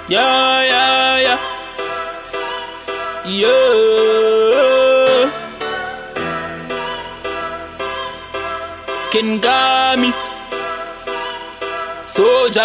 Yeah, yeah, yeah. Yeah. King Gamis Soldier.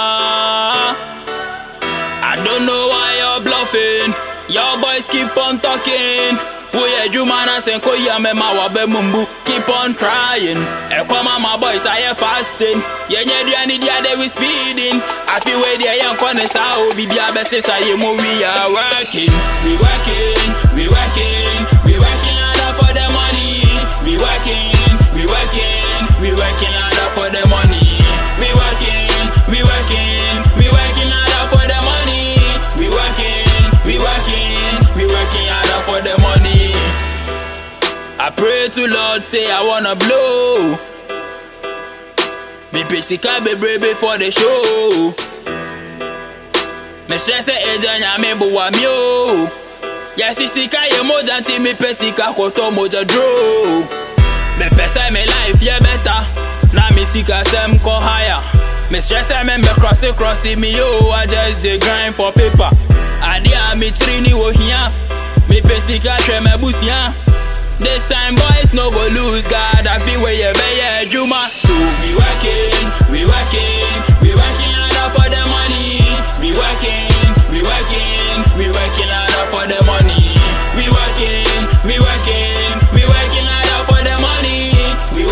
I don't know why you're bluffing. Your boys keep on talking. You man and say koya me ma wabe mumbu. Keep on trying. Ekoma my boys are fasting. Yenye duani dia they we speeding. I feel where they young corner sa obi dia best say we are working. We working. We working. We working hard for the money. We working. We working. We working hard for the money. We working. We working. We working hard for the money. We working. We working. We working hard for the money. I pray to Lord, say I wanna blow. Me pesika be brave before the show. Me stress ejanya me buwa mio. Yes, sika ye moja nti me pesika koto moja draw. Me pesa me life ye better. Na me sika sem ko higher. Me stress me cross me yo. I just dey grind for paper. Adia me trini wo here. Me pesika share me busia. This time boys no go lose, God. I feel where you be, Juma. So we working hard for the money. We working hard for the money. We working hard for the money. We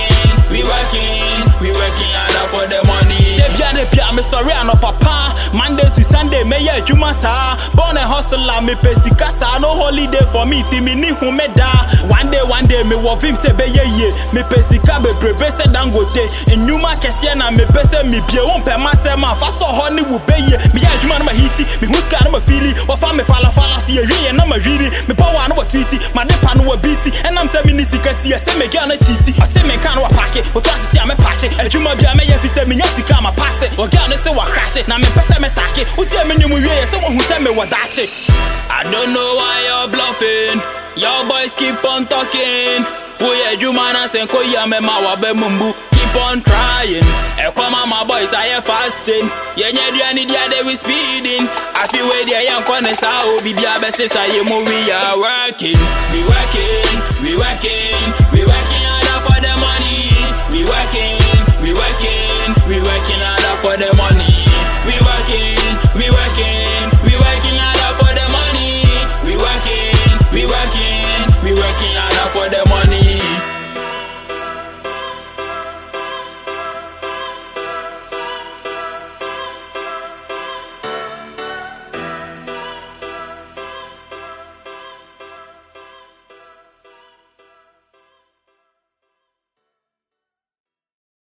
working hard for the money. Me sorry I no papa. Monday to Sunday me yeah Juma sa. Born a hustler me pesika sa. No holiday for me ti me ni hu me da. One day me wo vim se be ye. Me pesika be prebe se dangote. Enyuma kese na me pese me bie won pe masema. Fa so ho ni wo be ye. Me yeah Juma na ma hiti. Me huska na ma fili. Wa fa me fala so ye hwe na ma hwiri. Me power na wa tweety. Ma de pa no wa beati. Enam se me ni sikati se me ga na cheaty. O te me kan wa pack. O to ati a me patch. Ejuma bia me ye fi se me nya sika ma pass. O ga no se wa crash. Na me pese me take. O te me nyum hwe se wo hu se me wa dache. I don't know why you're bluffing. Your boys keep on talking. You man and say koya me ma wabe mumbu. Keep on trying. Ekoma my boys are fasting. Yenye duani dia they we speeding. I feel where they young corner sa obi dia best say we are working. We working hard for the money. We working